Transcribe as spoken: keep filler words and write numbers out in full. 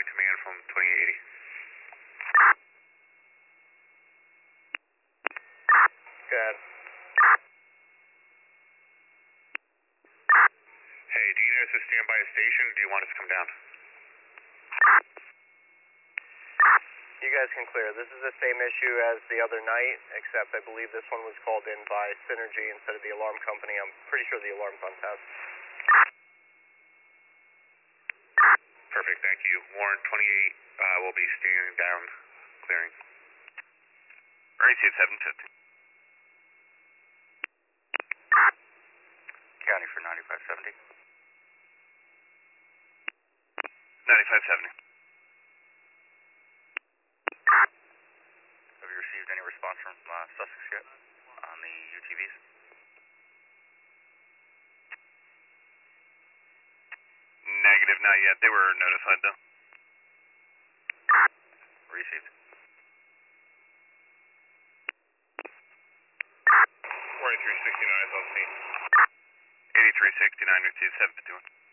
incoming command from twenty-eight eighty. Good. Hey, do you need us to stand by a station, or do you want us to come down? You guys can clear. This is the same issue as the other night, except I believe this one was called in by Synergy instead of the alarm company. I'm pretty sure the alarm's on test. Perfect, thank you. Warren twenty-eight uh, will be standing down, clearing. Received seven fifty. County for ninety-five seventy. ninety-five seventy. Have you received any response from uh, Sussex yet on the U T Vs? Negative, not yet. They were notified, though. Received. forty-three sixty-nine is on scene. eighty-three sixty-nine, received seven fifty-one.